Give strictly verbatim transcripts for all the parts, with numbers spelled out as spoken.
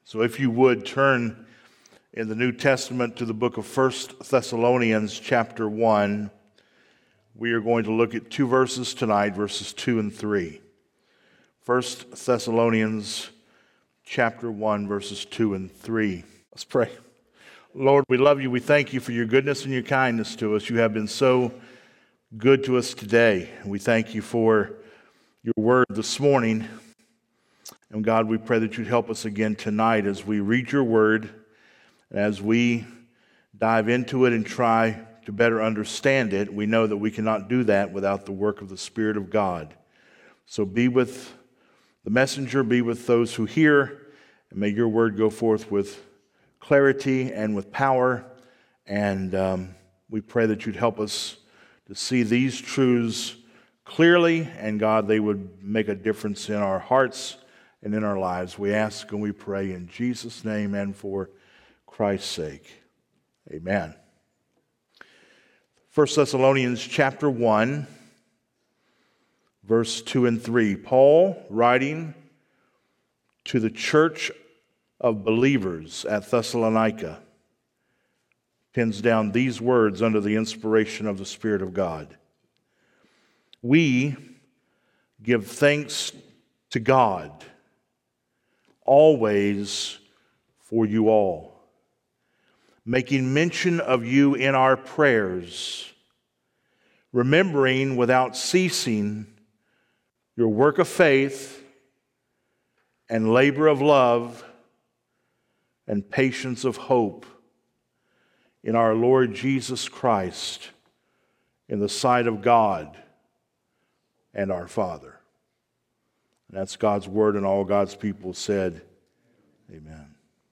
So if you would turn in the New Testament to the book of First Thessalonians chapter one, we are going to look at two verses tonight, verses two and three. First Thessalonians chapter one, verses two and three. Let's pray. Lord, we love you. We thank you for your goodness and your kindness to us. You have been so good to us today. We thank you for your word this morning. And God, we pray that you'd help us again tonight as we read your word, and as we dive into it and try to better understand it. We know that we cannot do that without the work of the Spirit of God. So be with the messenger, be with those who hear, and may your word go forth with clarity and with power. And um, we pray that you'd help us to see these truths clearly, and God, they would make a difference in our hearts and in our lives. We ask and we pray in Jesus' name and for Christ's sake. Amen. First Thessalonians chapter one, verse two and three. Paul, writing to the church of believers at Thessalonica, pins down these words under the inspiration of the Spirit of God. We give thanks to God always for you all, making mention of you in our prayers, remembering without ceasing your work of faith and labor of love and patience of hope in our Lord Jesus Christ, in the sight of God and our Father. And that's God's word, and all God's people said, amen.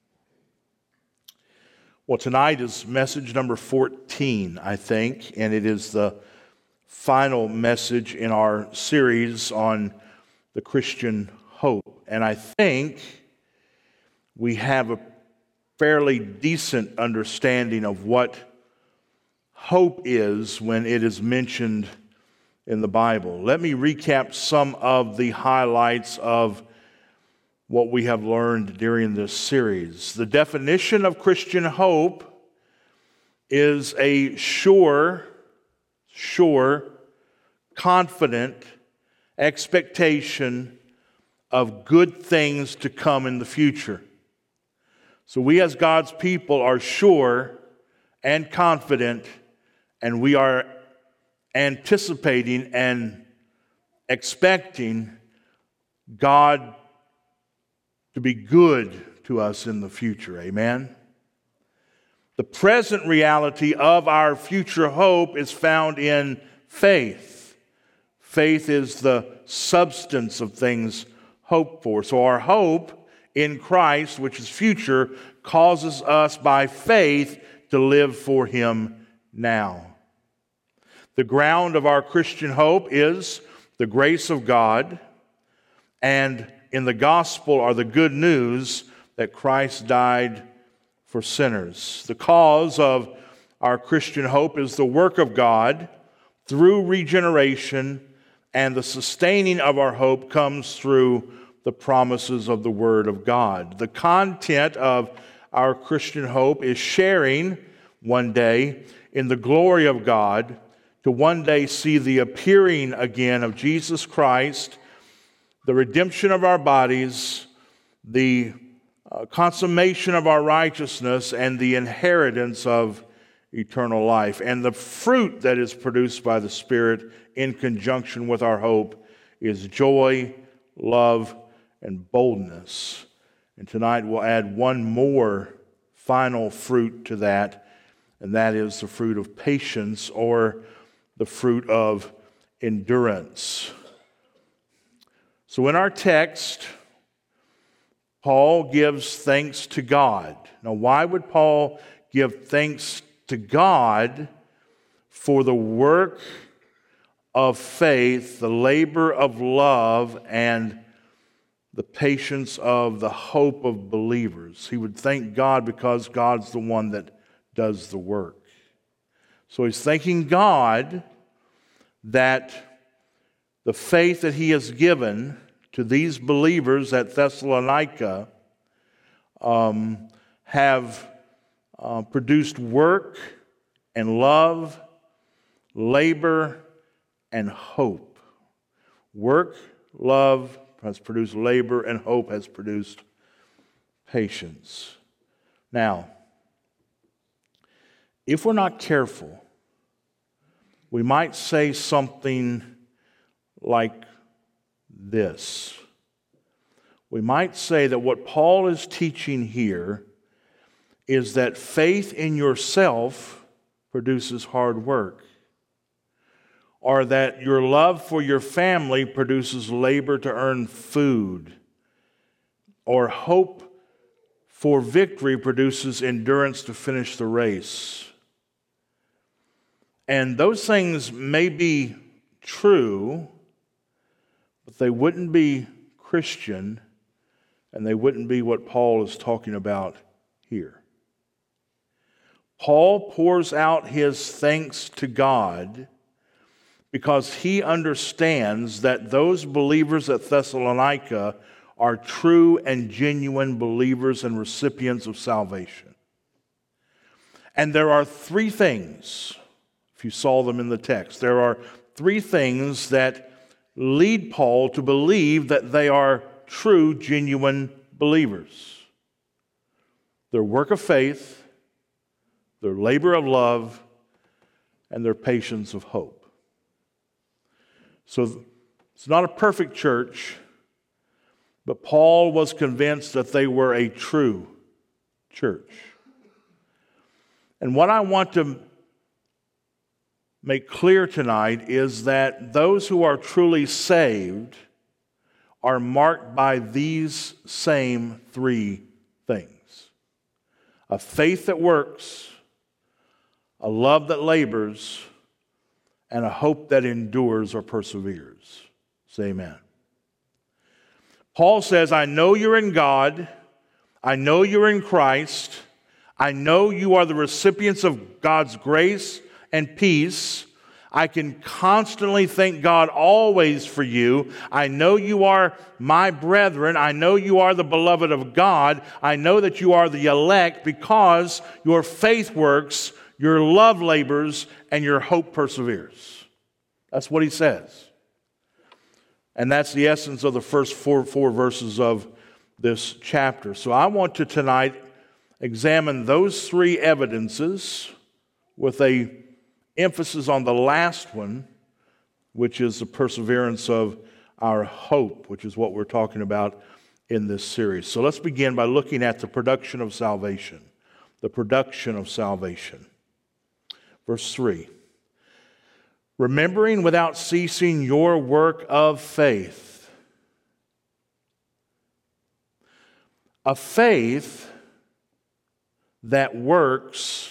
Well, tonight is message number fourteen, I think, and it is the final message in our series on the Christian hope. And I think we have a fairly decent understanding of what hope is when it is mentioned in the Bible. Let me recap some of the highlights of what we have learned during this series. The definition of Christian hope is a sure, sure, confident expectation of good things to come in the future. So we as God's people are sure and confident, and we are anticipating and expecting God to be good to us in the future. Amen? The present reality of our future hope is found in faith. Faith is the substance of things hoped for. So our hope in Christ, which is future, causes us by faith to live for Him now. The ground of our Christian hope is the grace of God, and in the gospel are the good news that Christ died for sinners. The cause of our Christian hope is the work of God through regeneration, and the sustaining of our hope comes through the promises of the Word of God. The content of our Christian hope is sharing one day in the glory of God, to one day see the appearing again of Jesus Christ, the redemption of our bodies, the uh, consummation of our righteousness, and the inheritance of eternal life. And the fruit that is produced by the Spirit in conjunction with our hope is joy, love, and boldness. And tonight we'll add one more final fruit to that, and that is the fruit of patience, or the fruit of endurance. So in our text, Paul gives thanks to God. Now, why would Paul give thanks to God for the work of faith, the labor of love, and the patience of the hope of believers? He would thank God because God's the one that does the work. So he's thanking God that the faith that he has given to these believers at Thessalonica um, have uh, produced work and love, labor, and hope. Work, love has produced labor, and hope has produced patience. Now, if we're not careful, we might say something like this. We might say that what Paul is teaching here is that faith in yourself produces hard work, or that your love for your family produces labor to earn food, or hope for victory produces endurance to finish the race. And those things may be true, but they wouldn't be Christian, and they wouldn't be what Paul is talking about here. Paul pours out his thanks to God because he understands that those believers at Thessalonica are true and genuine believers and recipients of salvation. And there are three things, if you saw them in the text, there are three things that lead Paul to believe that they are true, genuine believers. Their work of faith, their labor of love, and their patience of hope. So it's not a perfect church, but Paul was convinced that they were a true church. And what I want to make clear tonight is that those who are truly saved are marked by these same three things: a faith that works, a love that labors, and a hope that endures or perseveres. Say amen. Paul says, I know you're in God. I know you're in Christ. I know you are the recipients of God's grace and peace. I can constantly thank God always for you. I know you are my brethren. I know you are the beloved of God. I know that you are the elect because your faith works, your love labors, and your hope perseveres. That's what he says. And that's the essence of the first four, four verses of this chapter. So I want to tonight examine those three evidences with a emphasis on the last one, which is the perseverance of our hope, which is what we're talking about in this series. So let's begin by looking at the production of salvation. The production of salvation. Verse three. Remembering without ceasing your work of faith. A faith that works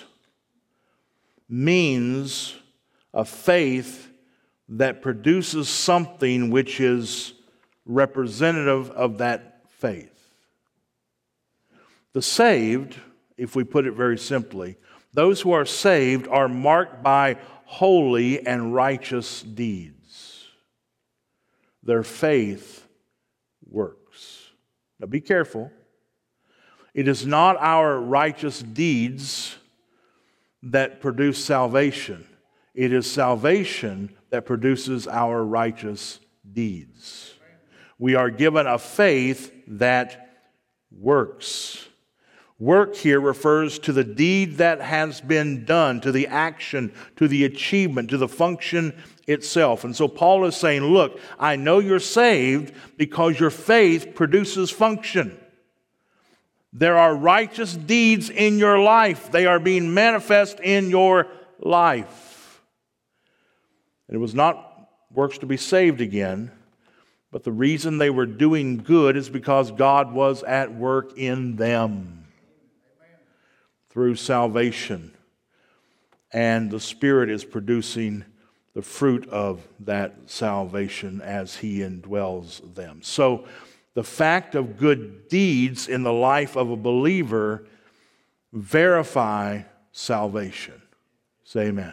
means a faith that produces something which is representative of that faith. The saved, if we put it very simply, those who are saved are marked by holy and righteous deeds. Their faith works. Now be careful. It is not our righteous deeds that produce salvation. It is salvation that produces our righteous deeds. We are given a faith that works. Work here refers to the deed that has been done, to the action, to the achievement, to the function itself. And so Paul is saying, look, I know you're saved because your faith produces function. There are righteous deeds in your life. They are being manifest in your life. And it was not works to be saved again, but the reason they were doing good is because God was at work in them through salvation. And the Spirit is producing the fruit of that salvation as He indwells them. So the fact of good deeds in the life of a believer verify salvation. Say amen.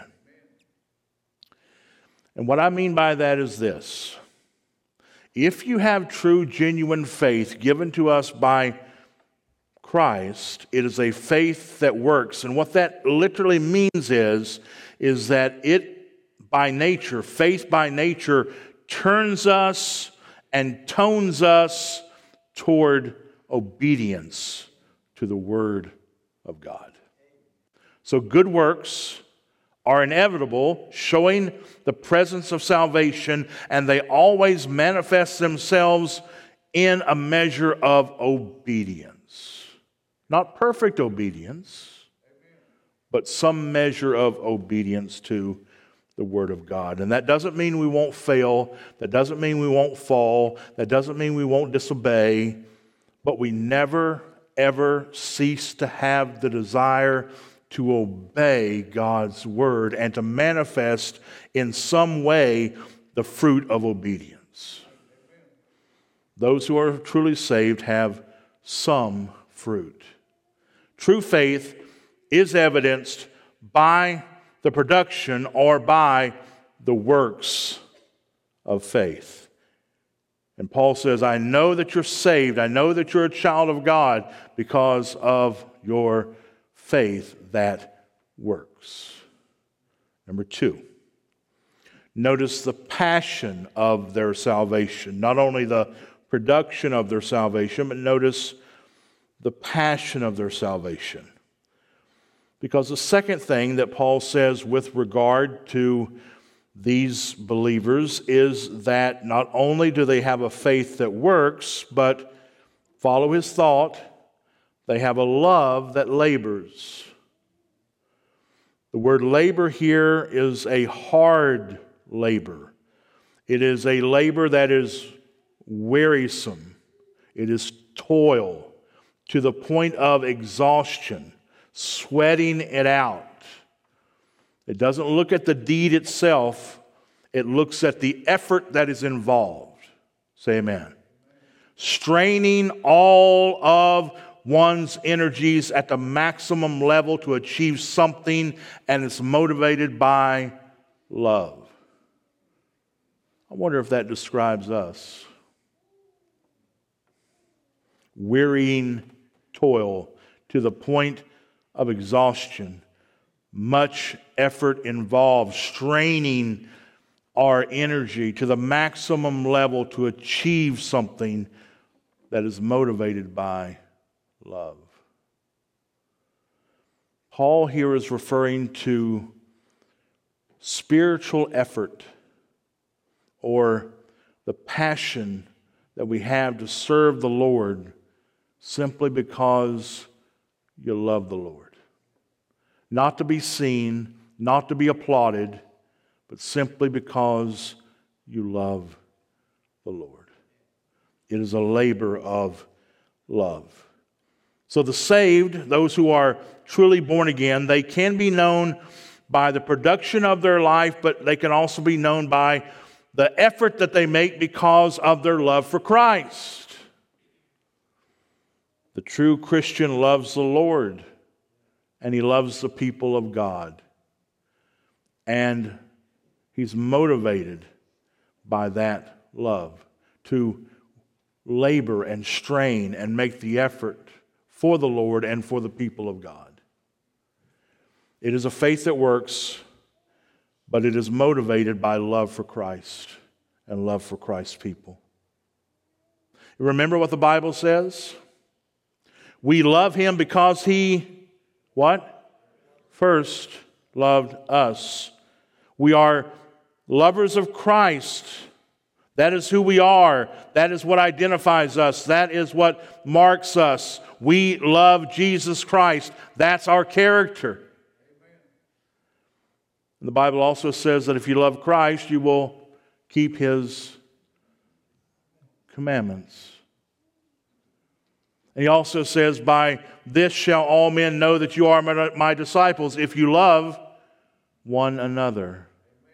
And what I mean by that is this. If you have true, genuine faith given to us by Christ. It is a faith that works. And what that literally means is, is that it, by nature, faith by nature, turns us and tones us toward obedience to the Word of God. So good works are inevitable, showing the presence of salvation, and they always manifest themselves in a measure of obedience. Not perfect obedience, but some measure of obedience to the Word of God. And that doesn't mean we won't fail. That doesn't mean we won't fall. That doesn't mean we won't disobey. But we never, ever cease to have the desire to obey God's Word and to manifest in some way the fruit of obedience. Those who are truly saved have some fruit. True faith is evidenced by the production or by the works of faith. And Paul says, I know that you're saved. I know that you're a child of God because of your faith that works. Number two, notice the passion of their salvation. Not only the production of their salvation, but notice the passion of their salvation. Because the second thing that Paul says with regard to these believers is that not only do they have a faith that works, but follow his thought, they have a love that labors. The word labor here is a hard labor. It is a labor that is wearisome. It is toil to the point of exhaustion, sweating it out. It doesn't look at the deed itself. It looks at the effort that is involved. Say amen. Straining all of one's energies at the maximum level to achieve something, and it's motivated by love. I wonder if that describes us. Wearying toil to the point of exhaustion. Much effort involved, straining our energy to the maximum level to achieve something that is motivated by love. Paul here is referring to spiritual effort or the passion that we have to serve the Lord simply because you love the Lord. Not to be seen, not to be applauded, but simply because you love the Lord. It is a labor of love. So the saved, those who are truly born again, they can be known by the production of their life, but they can also be known by the effort that they make because of their love for Christ. The true Christian loves the Lord, and he loves the people of God. And he's motivated by that love to labor and strain and make the effort for the Lord and for the people of God. It is a faith that works, but it is motivated by love for Christ and love for Christ's people. Remember what the Bible says? We love him because he, what? First loved us. We are lovers of Christ. That is who we are. That is what identifies us. That is what marks us. We love Jesus Christ. That's our character. And the Bible also says that if you love Christ, you will keep his commandments. And he also says, by this shall all men know that you are my, my disciples, if you love one another.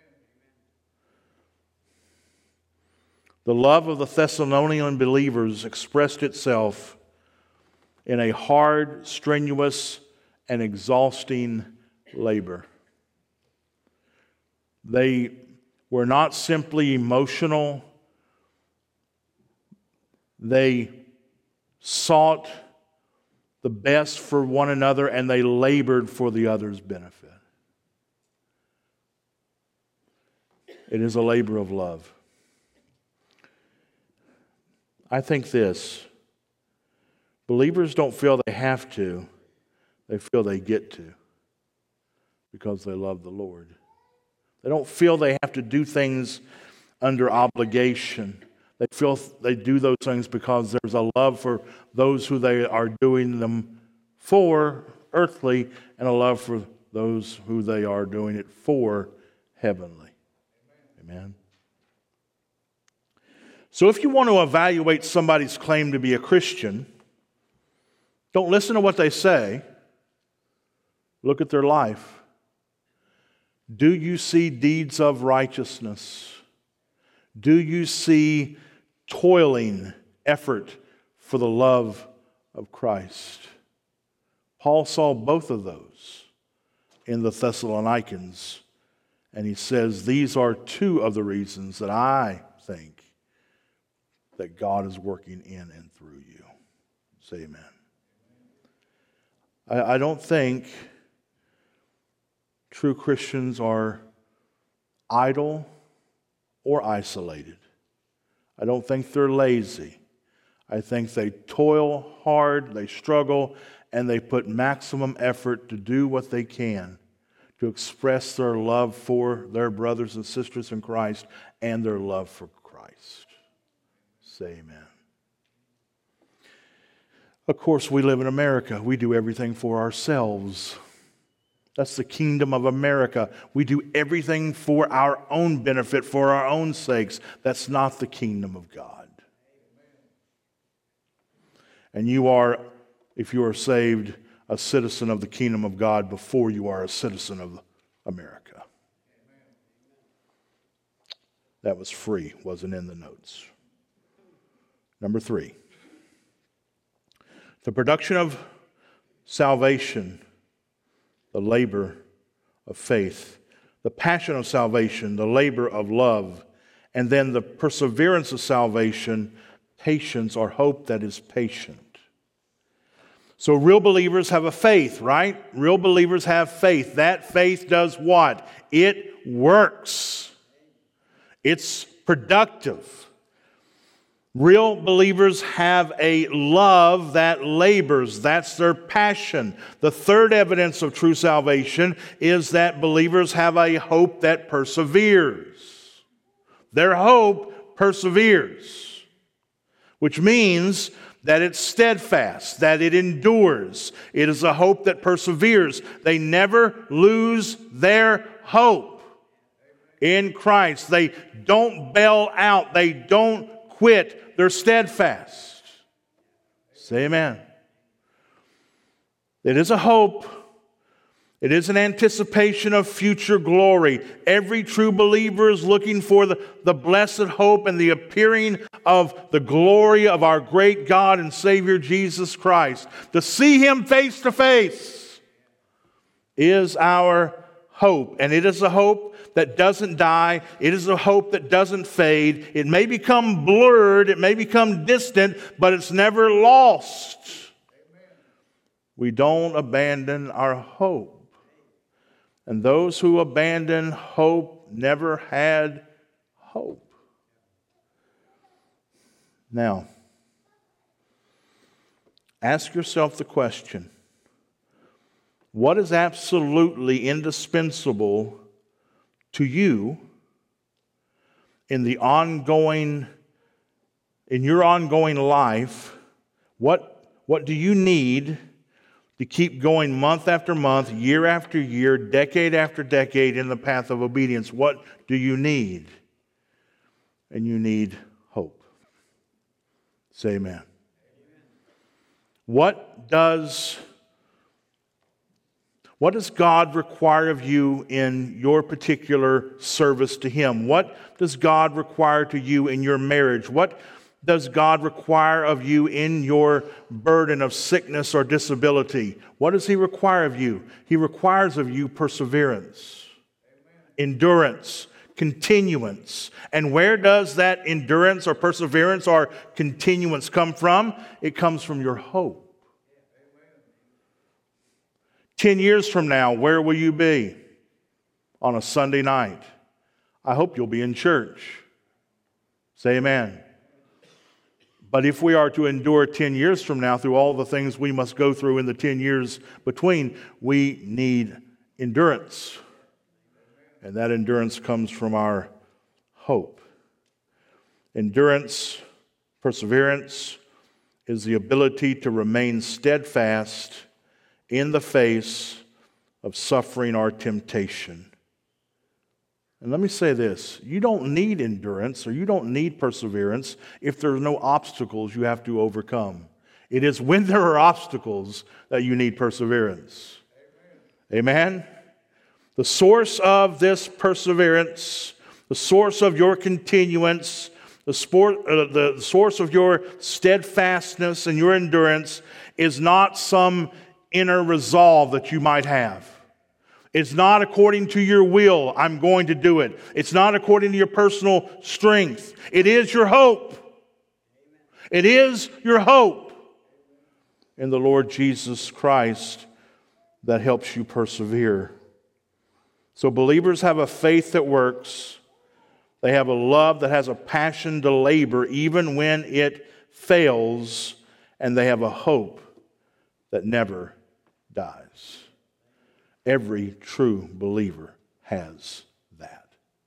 The love of the Thessalonian believers expressed itself in a hard, strenuous, and exhausting labor. They were not simply emotional. They sought the best for one another, and they labored for the other's benefit. It is a labor of love. I think this, believers don't feel they have to, they feel they get to because they love the Lord. They don't feel they have to do things under obligation. They feel they do those things because there's a love for those who they are doing them for, earthly, and a love for those who they are doing it for, heavenly. Amen. So if you want to evaluate somebody's claim to be a Christian, don't listen to what they say. Look at their life. Do you see deeds of righteousness? Do you see toiling effort for the love of Christ? Paul saw both of those in the Thessalonians, and he says, these are two of the reasons that I think that God is working in and through you. Say amen. I, I don't think true Christians are idle or isolated. I don't think they're lazy. I think they toil hard, they struggle, and they put maximum effort to do what they can to express their love for their brothers and sisters in Christ and their love for Christ. Say amen. Of course, we live in America. We do everything for ourselves. That's the kingdom of America. We do everything for our own benefit, for our own sakes. That's not the kingdom of God. And you are, if you are saved, a citizen of the kingdom of God before you are a citizen of America. That was free, wasn't in the notes. Number three, the production of salvation, the labor of faith, the passion of salvation, the labor of love, and then the perseverance of salvation, patience or hope that is patient. So real believers have a faith, right? Real believers have faith. That faith does what? It works. It's productive. Real believers have a love that labors. That's their passion. The third evidence of true salvation is that believers have a hope that perseveres. Their hope perseveres, which means that it's steadfast, that it endures. It is a hope that perseveres. They never lose their hope in Christ. They don't bail out. They don't quit. They're steadfast. Say amen. It is a hope. It is an anticipation of future glory. Every true believer is looking for the, the blessed hope and the appearing of the glory of our great God and Savior Jesus Christ. To see Him face to face is our hope. And it is a hope that doesn't die. It is a hope that doesn't fade. It may become blurred. It may become distant, but it's never lost. We don't abandon our hope. And those who abandon hope never had hope. Now, ask yourself the question, what is absolutely indispensable to you in the ongoing, in your ongoing life? What, what do you need to keep going month after month, year after year, decade after decade in the path of obedience? What do you need? And you need hope. Say amen. What does, what does God require of you in your particular service to Him? What does God require to you in your marriage? What does God require of you in your burden of sickness or disability? What does He require of you? He requires of you perseverance, endurance, continuance. And where does that endurance or perseverance or continuance come from? It comes from your hope. Ten years from now, where will you be? On a Sunday night. I hope you'll be in church. Say amen. But if we are to endure ten years from now through all the things we must go through in the ten years between, we need endurance. And that endurance comes from our hope. Endurance, perseverance, is the ability to remain steadfast in the face of suffering or temptation. And let me say this, you don't need endurance or you don't need perseverance if there are no obstacles you have to overcome. It is when there are obstacles that you need perseverance. Amen? Amen? The source of this perseverance, the source of your continuance, the, sport, uh, the source of your steadfastness and your endurance is not some inner resolve that you might have. It's not according to your will, I'm going to do it. It's not according to your personal strength. It is your hope. It is your hope in the Lord Jesus Christ that helps you persevere. So believers have a faith that works. They have a love that has a passion to labor even when it fails. And they have a hope that never dies. Every true believer has that.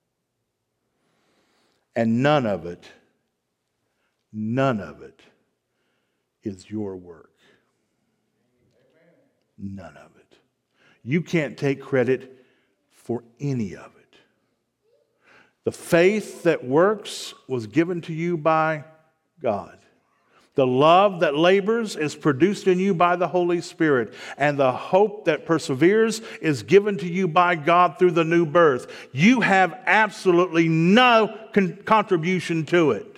And none of it, none of it is your work. None of it. You can't take credit for any of it. The faith that works was given to you by God. The love that labors is produced in you by the Holy Spirit. And the hope that perseveres is given to you by God through the new birth. You have absolutely no con- contribution to it.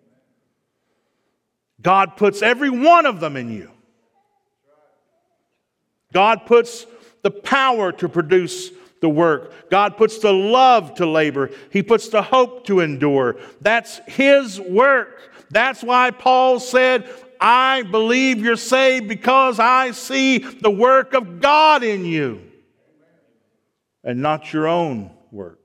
God puts every one of them in you. God puts the power to produce the work. God puts the love to labor. He puts the hope to endure. That's His work. That's why Paul said, I believe you're saved because I see the work of God in you and not your own work.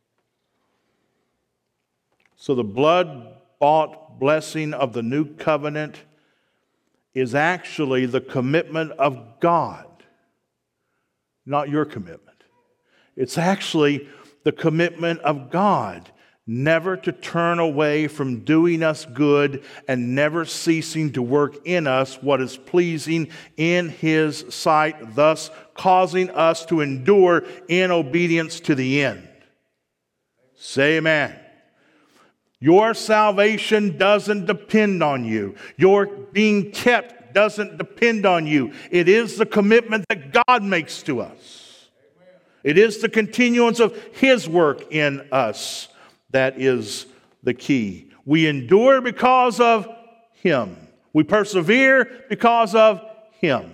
So the blood-bought blessing of the new covenant is actually the commitment of God, not your commitment. It's actually the commitment of God, never to turn away from doing us good and never ceasing to work in us what is pleasing in His sight, thus causing us to endure in obedience to the end. Say amen. Your salvation doesn't depend on you. Your being kept doesn't depend on you. It is the commitment that God makes to us. It is the continuance of His work in us that is the key. We endure because of Him. We persevere because of Him.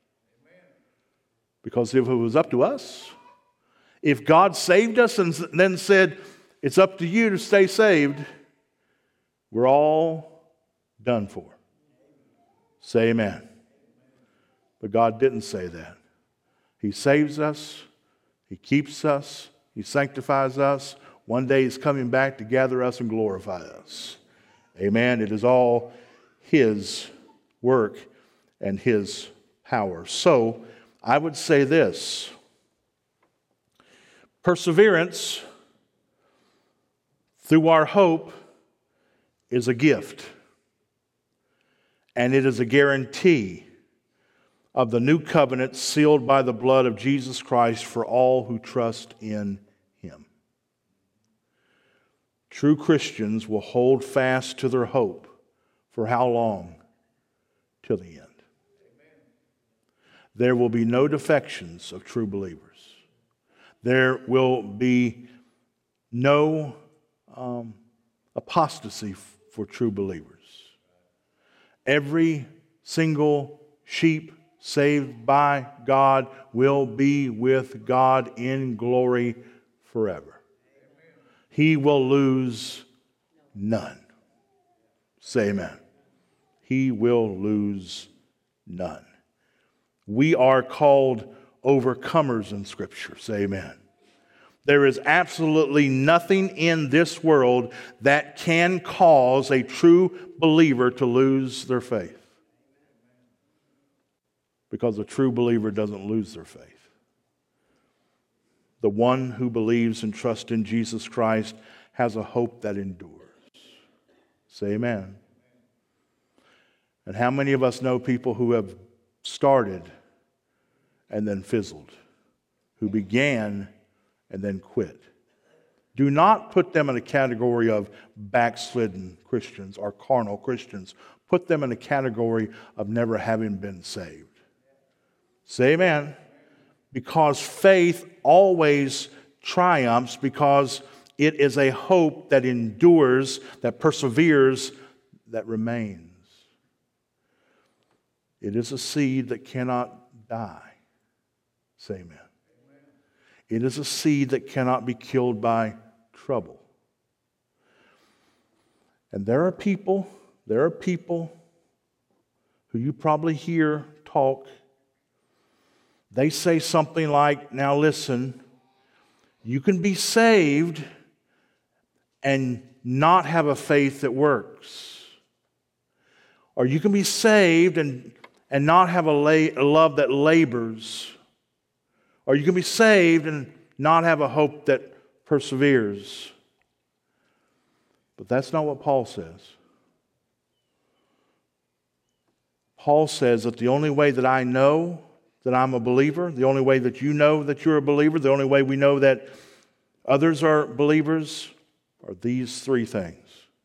Because if it was up to us, if God saved us and then said, it's up to you to stay saved, we're all done for. Say amen. But God didn't say that. He saves us. He keeps us. He sanctifies us. One day He's coming back to gather us and glorify us. Amen. It is all His work and His power. So, I would say this. Perseverance through our hope is a gift. And it is a guarantee of the new covenant sealed by the blood of Jesus Christ for all who trust in Him. True Christians will hold fast to their hope for how long? Till the end. Amen. There will be no defections of true believers. There will be no um, apostasy for true believers. Every single sheep saved by God will be with God in glory forever. He will lose none. Say amen. He will lose none. We are called overcomers in Scripture. Say amen. There is absolutely nothing in this world that can cause a true believer to lose their faith. Because a true believer doesn't lose their faith. The one who believes and trusts in Jesus Christ has a hope that endures. Say amen. And how many of us know people who have started and then fizzled, who began and then quit? Do not put them in a category of backslidden Christians or carnal Christians. Put them in a category of never having been saved. Say amen. Because faith always triumphs, because it is a hope that endures, that perseveres, that remains. It is a seed that cannot die. Say amen. It is a seed that cannot be killed by trouble. And there are people, there are people who you probably hear talk. They say something like, now listen, you can be saved and not have a faith that works. Or you can be saved and, and not have a, la- a love that labors. Or you can be saved and not have a hope that perseveres. But that's not what Paul says. Paul says that the only way that I know that I'm a believer, the only way that you know that you're a believer, the only way we know that others are believers are these three things.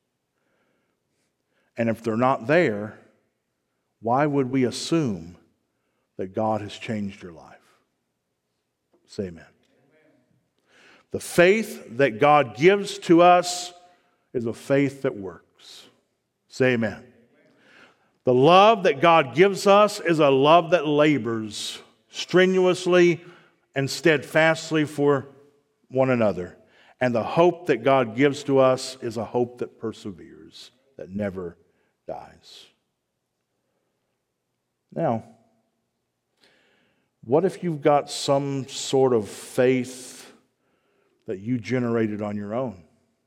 And if they're not there, why would we assume that God has changed your life? Say amen. The faith that God gives to us is a faith that works. Say amen. The love that God gives us is a love that labors strenuously and steadfastly for one another. And the hope that God gives to us is a hope that perseveres, that never dies. Now, what if you've got some sort of faith that you generated on your own?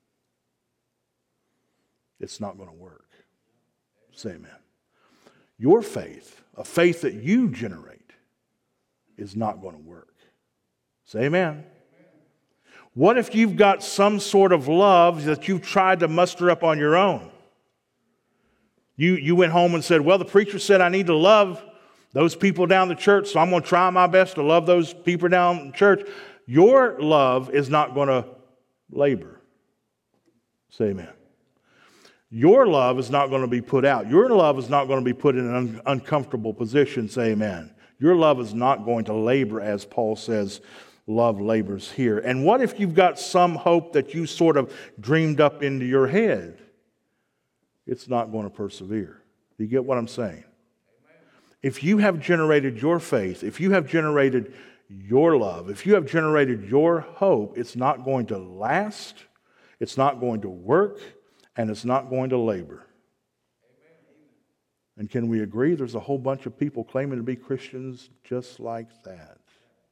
It's not going to work. Say amen. Your faith, a faith that you generate, is not going to work. Say amen. What if you've got some sort of love that you've tried to muster up on your own? You, you went home and said, well, the preacher said I need to love those people down the church, so I'm going to try my best to love those people down the church. Your love is not going to labor. Say amen. Your love is not going to be put out. Your love is not going to be put in an un- uncomfortable position. Say amen. Your love is not going to labor, as Paul says, love labors here. And what if you've got some hope that you sort of dreamed up into your head? It's not going to persevere. Do you get what I'm saying? If you have generated your faith, if you have generated your love, if you have generated your hope, it's not going to last, it's not going to work, and it's not going to labor. And can we agree there's a whole bunch of people claiming to be Christians just like that?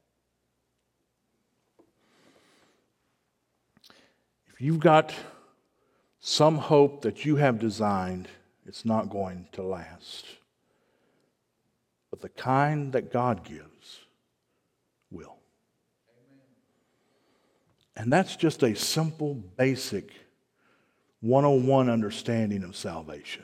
If you've got some hope that you have designed, it's not going to last. But the kind that God gives will. And that's just a simple, basic one oh one understanding of salvation.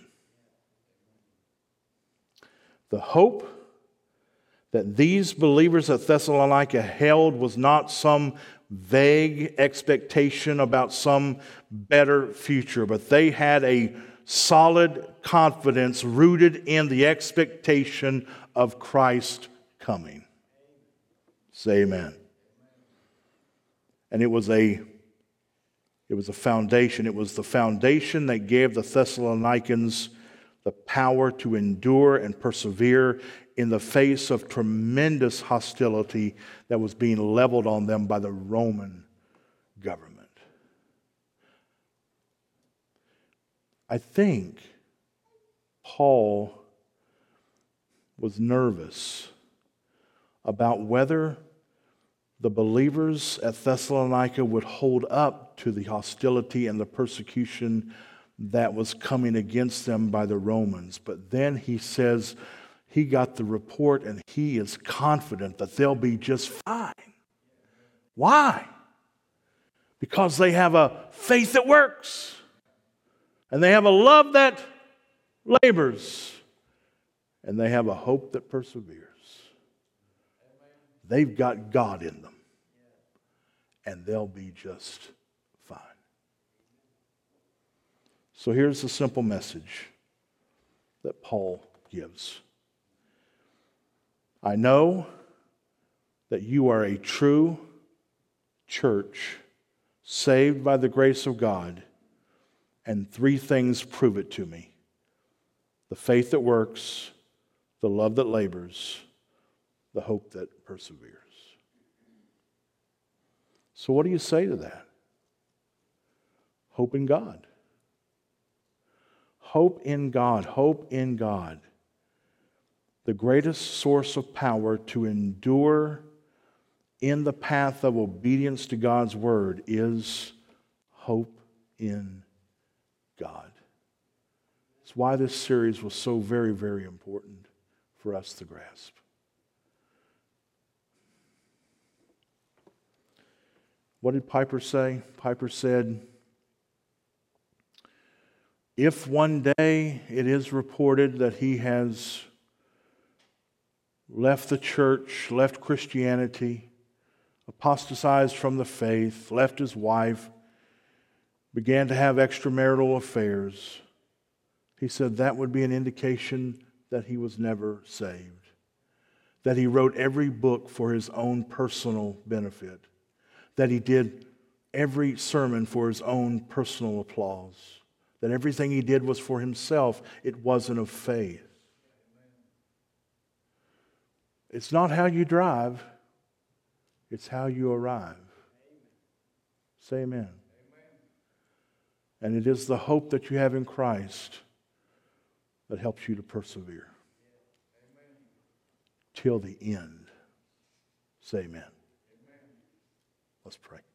The hope that these believers at Thessalonica held was not some vague expectation about some better future, but they had a solid confidence rooted in the expectation of Christ coming. Say amen. And it was a It was a foundation. It was the foundation that gave the Thessalonians the power to endure and persevere in the face of tremendous hostility that was being leveled on them by the Roman government. I think Paul was nervous about whether the believers at Thessalonica would hold up to the hostility and the persecution that was coming against them by the Romans. But then he says he got the report and he is confident that they'll be just fine. Why? Because they have a faith that works. And they have a love that labors. And they have a hope that perseveres. They've got God in them. And they'll be just fine. So here's the simple message that Paul gives. I know that you are a true church saved by the grace of God, and three things prove it to me: the faith that works, the love that labors, the hope that perseveres. So what do you say to that? Hope in God. Hope in God. Hope in God. The greatest source of power to endure in the path of obedience to God's word is hope in God. It's why this series was so very, very important for us to grasp. What did Piper say? Piper said, if one day it is reported that he has left the church, left Christianity, apostatized from the faith, left his wife, began to have extramarital affairs, he said that would be an indication that he was never saved, that he wrote every book for his own personal benefit, that he did every sermon for his own personal applause, that everything he did was for himself. It wasn't of faith. It's not how you drive, it's how you arrive. Say amen. And it is the hope that you have in Christ that helps you to persevere till the end. Say amen. Let's pray.